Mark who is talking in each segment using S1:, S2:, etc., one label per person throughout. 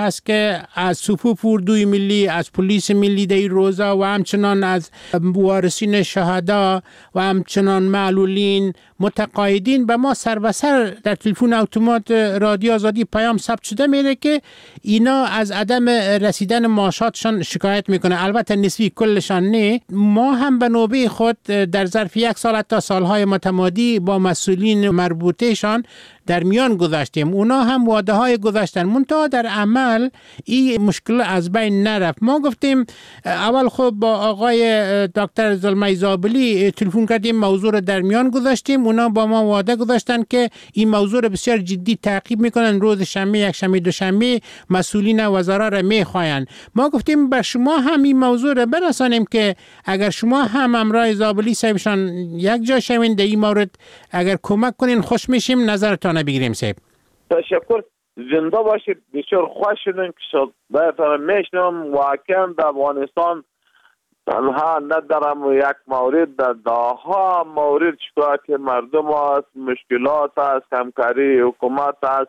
S1: هست که از صفوف اردوی ملی، از پلیس ملی در روزا و همچنان از وارثین شهدا و همچنان معلولین متقاعدین به ما سر و سر در تلفن اتومات رادیو آزادی پیام ثبت شده میره که اینا از عدم رسیدن معاشاتشان شکایت میکنه. البته نسبی کلشان نه. ما هم به نوبه خود در ظرف 1 سال تا سالهای متمادی با مسئولین مربوطهشان در میان گذاشتیم. اونا هم وعده های گذاشتن، منتها در عمل این مشکل از بین نرفت. ما گفتیم اول خب با آقای دکتر زلمه زابلی تلفن کردیم، موضوع رو در میان گذاشتیم. اونا با ما وعده گذاشتن که این موضوع رو بسیار جدی تعقیب میکنن، روز شنبه، یک شنبه، دوشنبه مسئولین وزرا رو میخواین. ما گفتیم بر شما هم این موضوع رو برسانیم که اگر شما هم همراه زابلی صاحبشان یک جا شوین در این مورد اگر کمک کنین خوش میشیم. نظرتان بگیریم صاحب.
S2: تشکر، زنده باشید. بسیار خوش شدیم که شد بهتر میشنم. واقعا در افغانستان تنها ندارم یک مورد، در داها مورد شکایت مردم است، مشکلات است، همکاری حکومت است،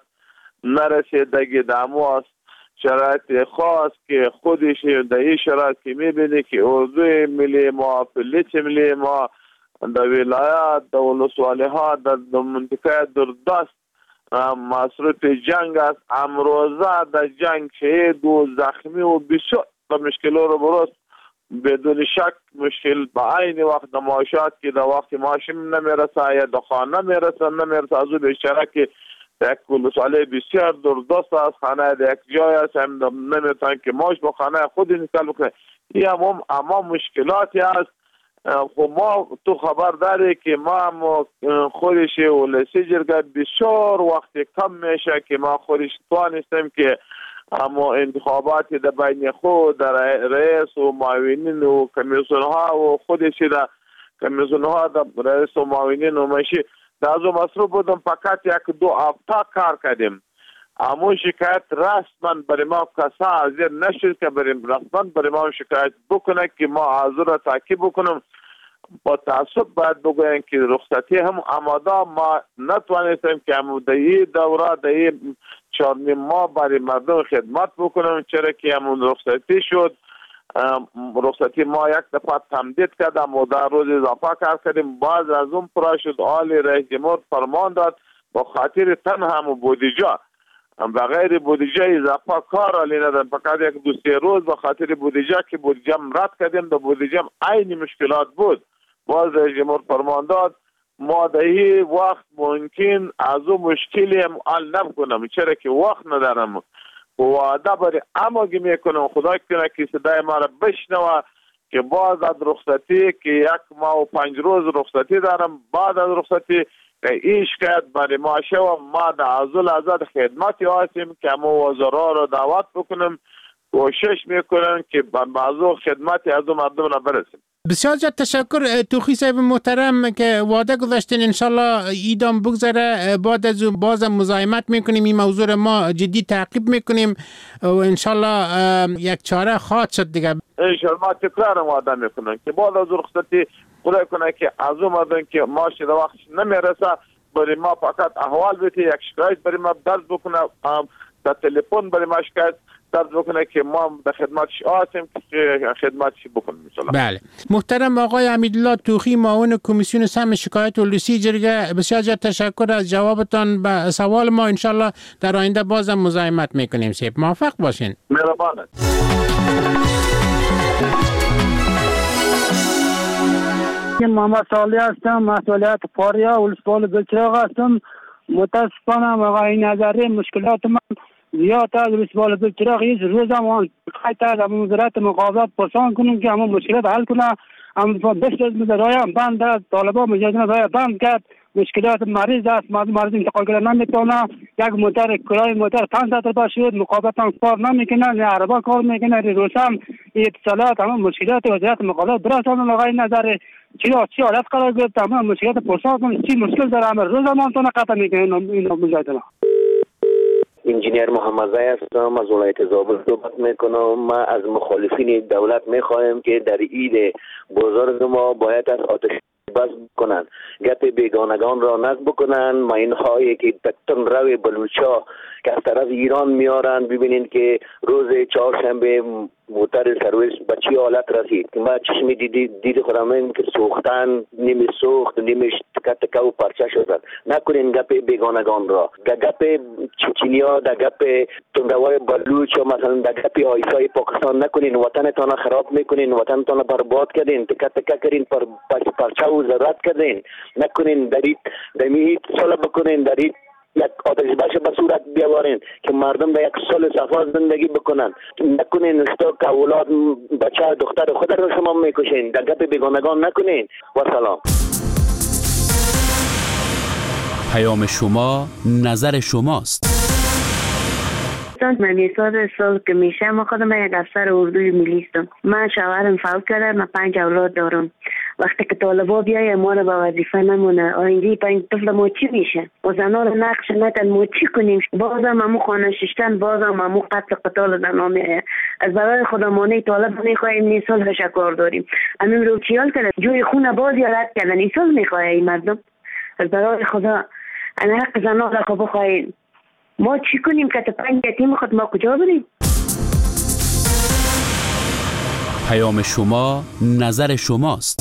S2: نرسیدگی دامو است، شرایط خاص که خودش در این شرایط که میبینی که اردوی ملی ما، پلیس ملی ما در ولایات، در ولسوالی ها، در منطقه دردست مصروف جنگ است. امروزه در جنگ شهید و زخمی و بسیار مشکلات رو برست. بدون شک مشکل با عین وقت معاشات که در وقت معاشم نمیرسه یا در خانه نمیرسه از او بیشتره که یک ولسوالی بسیار دردست است، خانه در یک جای است، هم نمیتونن که معاش با خانه خود انتقال بکنه. این اما مشکلاتی است. خب ما تو خبر داری که ما هم خودش ولسی جرگه بسیار وقت کم میشه که ما خودش توانستیم که اما انتخابات در بین خود در رئیس و معاونین و کمیسیون ها و خودش در کمیسیون ها در رئیس و معاونین و مشی در از مصروف بودم. فقط 1-2 هفته کار کردیم. اما شکایت رسما برای ما کسا حاضر نشد که رسما برای ما شکایت بکنه که ما حاضر را تعقیب بکنم. با تعصب باید بگویم که رخصتی هم آماده ما نتوانستیم که همون دوره در 4 ماه برای مردم خدمت بکنم، چرا که همون رخصتی شد. رخصتی ما 1 دفعه تمدید کردم و در روز اضافه کار کردیم. بعد از اون پرا شد آلی رئیس جمهور فرمان داد با خاطر تنها هم بودجه بغیر بودجه اضافه کار علی ندارم. فقط 1-2-3 روز با خاطر بودجه که بودجه رد کردیم. در بودجه عین مشکلات بود. باز رئیس جمهور فرمان داد ما در این وقت ممکن از اون مشکلی هم حل نکنم، چرا که وقت ندارم. وعده برای اماگی میکنم خدا کنه که صدای ما را بشنوه که باز از رخصتی که 1 ماه و 5 روز رخصتی دارم، بعد از رخصتی این شکایت برای ما شو ما در ازول ازاد خدمتی هستیم که ما وزرا را دعوت بکنم، کوشش میکنم که بعضو خدمتی از مردم را برسیم.
S1: بسیار زیاد تشکر توخی صاحب محترم که وعده گذاشتین انشالله ایدام بگذره. بعد از اون بازم مزاحمت میکنیم، این موضوع را ما جدی تعقیب میکنیم و انشالله یک چاره خواهد شد دیگه.
S2: انشالله ما تکرار وعده میکنم که بعد از رخصتی خدا کنه که از اون مردم که ماش در وقتش نمیرسه برای ما فقط احوال بده، یک شکایت برای ما درد بکنه، در تلفن برای ما شکایت درد بکنه که ما در خدمتش هستیم که خدمتش بکنیم انشالله.
S1: بله محترم آقای حمیدالله توخی معاون کمیسیون سهم شکایت ولسی جرگه، بسیار زیاد تشکر از جوابتان به سوال ما. انشالله در آینده بازم مزاحمت میکنیم. سیب موفق باشین.
S2: مهربانه.
S3: محمد صالح هستم، مسئولیت پاریا ولسوالی بلچراغ هستم. متاسفانه آقای نظری مشکلات من زیاد از ولسوالی بلچراغ هیچ روز هم خیلی از وزارت مقابلات پرسان کنیم که همون مشکلات حل کنه. اما بسیار از مزرعه بند است، طالبان مجازات رای بند کرد، مشکلات مریض است، مریض انتقال کردن نمیتونه. یک موتر کرای موتر 500 روپیه شد، مقابلات هم کار نمیکنه، نه عربا کار میکنه، روشن اتصالات همون مشکلات وزارت مقابلات برسانم. آقای نظری چی حالت قرار گرفت، همون مشکلات پرسان کنیم چی مشکل داره، همه روز هم تونه قطع میکنه اینو مجادله.
S4: انجینیر محمد زای هستم، از ولایت زابل صحبت میکنم. ما از مخالفین دولت میخواهیم که در عید بزرگ ما باید از آتش بس بکنن، گپ بیگانگان را نقد بکنن. ما اینهایی که تکتن روی بلوچا که از طرف ایران میارن، ببینین که روز چهارشنبه موتر سرویس به چی حالت رسید. ما چشمی دید خودم که سوختن، نیمه سوخت، نیمه تکه و پرچه شدن. نکنین گپ بیگانگان را، گپ چچنیا، گپ تندوای بلوچ، مثلا گپ آیسای پاکستان نکنین. وطنتان خراب میکنین، وطنتان برباد کردین، تکه تکه کردین، پرچه و ذرات کردین. نکنین دمی سال بکنین، دارید یک آتش باشه به صورت بیاورین که مردم در یک سال صفا زندگی بکنن. نکنین استا که اولاد بچه دختر خود را شما میکشین. در گپ بیگانگان نکنین. و سلام.
S5: پیام شما نظر شماست.
S6: من میساد سال که میشه ما خودم یک افسر اردوی ملی هستم. من شوهرم فوت کرده، من 5 اولاد دارم. وقتی که طالبا بیای ما رو به وظیفه نمونه، آینده 5 طفل ما چی میشه؟ و زنا رو نقش ندن ما چی کنیم؟ بازم همو خانه ششتن، بازم همو قتل قتال زنا میه. از برای خودمانه طالب میخواهیم این سال شکار داریم. همین رو چیال کرد جوی خونه باز یاد کردن این سال میخواه این مردم. از برای خدا انا حق زنا را بخواهیم. ما چی کنیم که 5 یتیم خود ما کجا بریم؟
S5: پیام شما نظر شماست.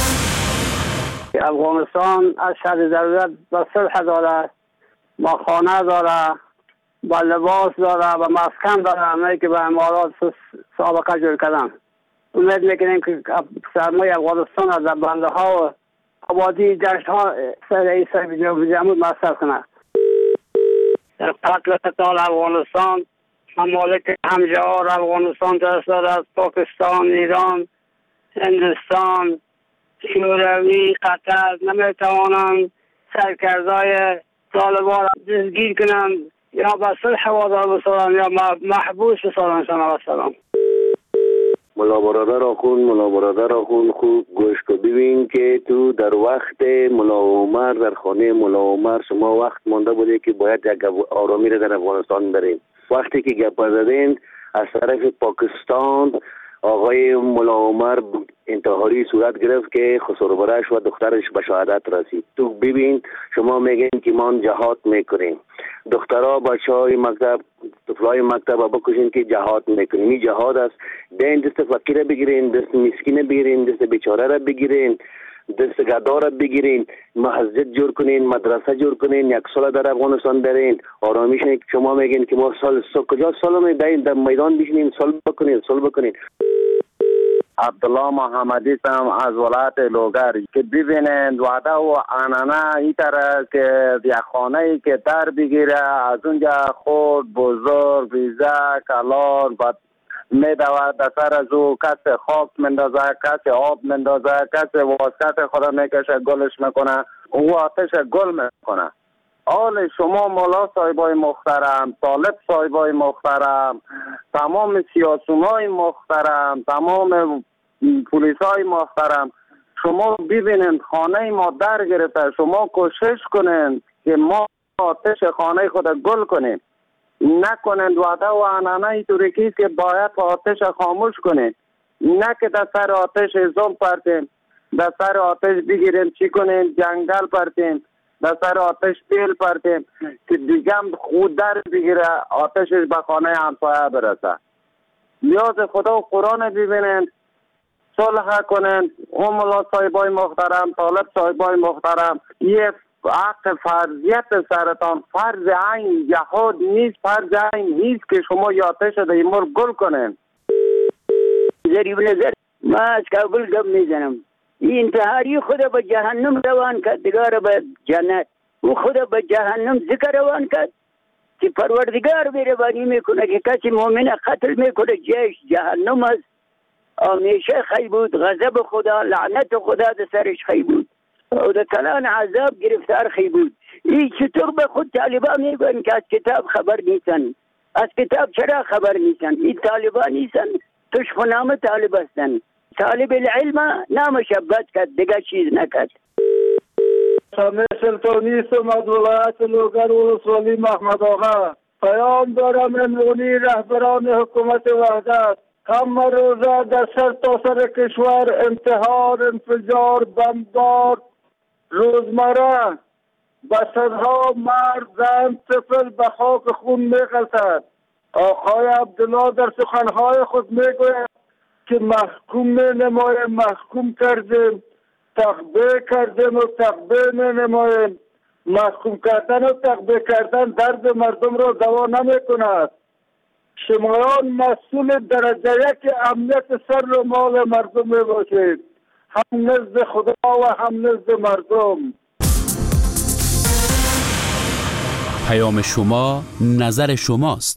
S3: افغانستان از شر ضرورت به صلح داره، با خانه داره، با لباس داره، با مسکن داره، همه که به امارات سابقه جور کردن. امید میکنیم که سرمایه افغانستان از بنده ها و آبادی جشن ها سر ایسای جمهور مصرف کنه. در قتل قتال افغانستان ممالک همجوار افغانستان دست از پاکستان، ایران، هندوستان، شوروی، قطر نمیتوانند سرکردای طالبان را دستگیر کنند یا به صلح وادار بسازند یا محبوس بسازند. شما سلام.
S4: ملا برادر آخون خوب گوش کو. ببین که تو در وقت ملا عمر در خانه ملا عمر شما وقت مانده بوده که باید یک آرامی را در افغانستان بریم. وقتی که گپ زدین از طرف پاکستان آقای ملا عمر انتحاری صورت گرفت که خسروبرش و دخترش به شهادت رسید. تو ببین شما میگین که ما جهاد میکنیم، دخترها بچهای مکتب طفلای مکتب بکشین که جهاد میکنیم. این جهاد است. دین دست فقیر بگیرین، دست مسکین بگیرین، دست بیچاره را بگیرین، دست گدا را بگیرین، مسجد جور کنین، مدرسه جور کنین، یک سال در افغانستان برین. آرامیش شما میگین که ما سال کجا سال میدین در میدان بشینیم سال بکنین.
S3: عبدالله محمدی هم از ولایت لوگر که ببینند وعده و عنعنه این طرح که یک خانه ای که در بگیره از اونجا خود بزرگ ریزه کلار میدود در سر از او کسی خاک مندازه، کسی آب مندازه، کسی واسکت خدا میکشه گلش میکنه، او آتش گل میکنه. حال شما مولا صاحبای محترم، طالب صاحبای محترم، تمام سیاسونای محترم، تمام پولیسای محترم، شما ببینید خانه ما در گرفته. شما کوشش کنید که ما آتش خانه خود گل کنیم. نکنند وعده و عنعنه اینطوری که باید آتش خاموش کنید. نه که در سر آتش زوم پرتیم، در سر آتش بگیریم چی کنیم جنگل پرتیم، در سر آتش تیل پرتیم که دیگه خود در بگیره آتشش به خانه همسایه برسه. نیاز خدا و قرآن ببینند، صلح کنند. هم ملا صاحبای محترم، طالب صاحبای محترم، یه حق فرضیت سرطان فرض عین جهاد نیست، فرض عین نیست که شما یاتش در این مر گل کنین.
S7: ذریب نظر ما از کابل گم میزنم. این انتحاری خدا به جهنم روان کرد، دگار به جنت. او خدا به جهنم ذکر روان کرد که پروردگار بیروانی میکنه که کسی مؤمن قتل میکنه جهش جهنم است. همیشه خی بود، غضب خدا، لعنت خدا در سرش خی بود و در کلان عذاب گرفتار خی بود. این چطور به خود طالبان میگن که از کتاب خبر نیستن؟ از کتاب چرا خبر نیستن؟ این طالبان نیستن، توش خنام طالب هستن. طالب العلم نامش بد کرد، دیگه چیز نکرد.
S3: سامه سلطانی است از ولایت لوگر ولسوالی محمد آقا. پیام دارم امروزی رهبران حکومت وحدت
S8: هم روزه در سر تا سر کشور انتحار، انفجار، بمبار روزمره به صدها مرد، زن، طفل به خاک خون می‌غلطد. آقای عبدالله در سخنهای خود میگوید که محکوم می‌نماییم، محکوم کردیم، تقبیه کردیم و تقبیه می‌نماییم. محکوم کردن و تقبیه کردن درد مردم را دوا نمی‌کند. شمایان مسئول درجه یک امنیت سر و مال مردم میباشید، هم نزد خدا و هم نزد مردم.
S5: پیام شما نظر شماست.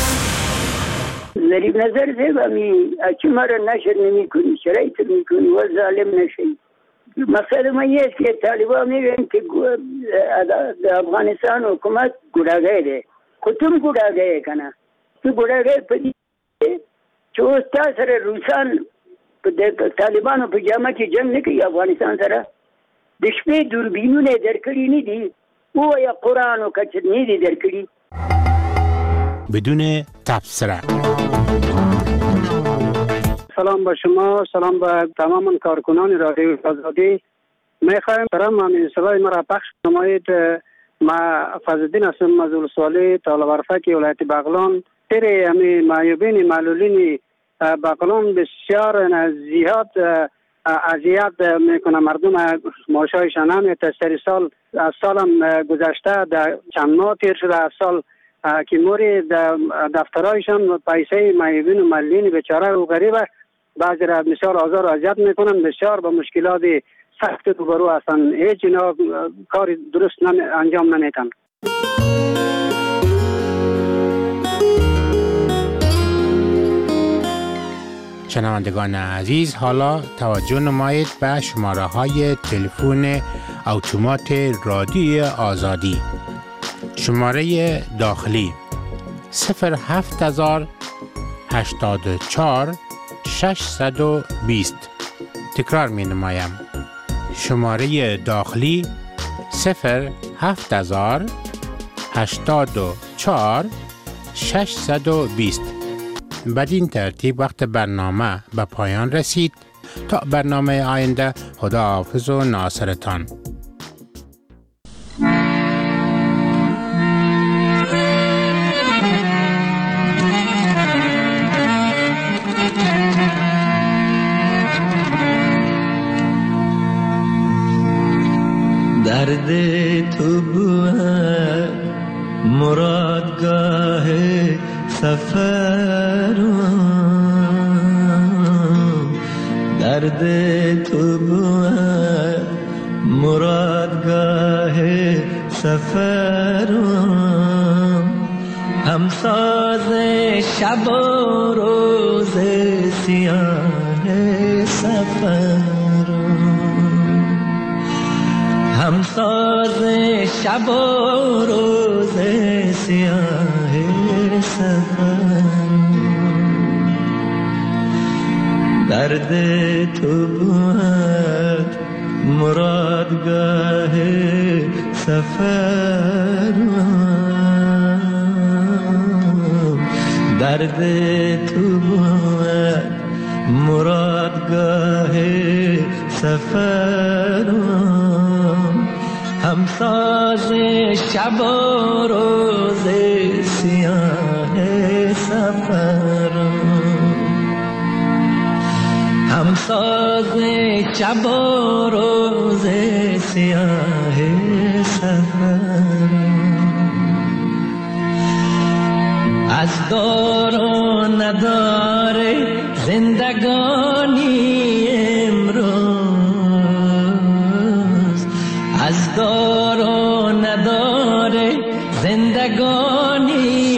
S7: ظریف نظر زیبامی اچی مرا نشر نمی کنی، شرایط می کنی و ظالم نشی. مقصد من یه است که طالبان میگن که افغانستان حکومت گناهگار ده. خودتون گناهگار کنه. تو گناهگار پدید چه اوستا سر روسان طالبان و پجامه که جنگ نکی افغانستان سره دشپه دوربینونه درکلی نیدی او یا قرآن و کچر نیدی درکلی
S1: بدون تبصره.
S3: سلام با شما، سلام با تمام کارکنان رادیو آزادی. میخوایم برام همین صدای مرا پخش نمایید. ما فضلالدین هستم، مسئول سوالی طالب ارفک ولایت بغلان. سری همین معیوبین معلولین بغلان بسیار زیاد اذیت میکنه مردم، معاشایشان نمیده. سری سال از سالم گذشته در چند ماه تیر شده از سال که موری دفترهایشان پیسه معیوبین و معلولین بیچاره و غریبه بعضی را بسیار آزار و اذیت میکنن، بسیار با مشکلات سخت روبرو هستند. هیچ اینا کار درست انجام نمیدن.
S1: شنوندگان عزیز، حالا توجه نمایید به شماره های تلفن اتومات رادیو آزادی. شماره داخلی 07084 620. تکرار می نمایم. شماره داخلی 07084 620. بدین ترتیب وقت برنامه به پایان رسید. تا برنامه آینده، خداحافظ و ناصرتان.
S9: درد تو بود مرادگاه سفرم، درد تو بود مرادگاه سفرم، همساز شب و روز سیاه سفرم، همساز شب و روز سیاه سفرم، درد تو بود مرادگاه سفرم، درد تو بود مرادگاه سفرم، همساز شب و روز سیاه سفرم، همساز شب و روز سیاه سفرم، از دار و ندار زندگانی امروز، از دار و ندار زندگانی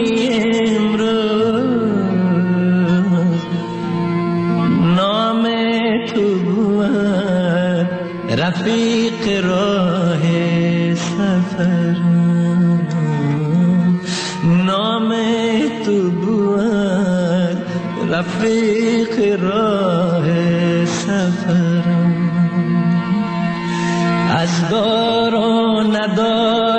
S9: امروز، نام تو بود رفیق راه سفرم، نام تو بود رفیق راه سفرم، از دار و ندار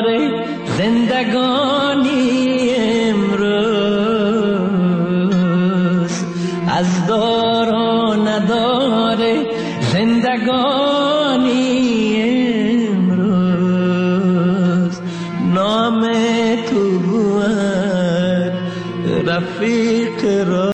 S9: زندگانی امروز، از دار و نداره زندگانی امروز نام تو بود رفیق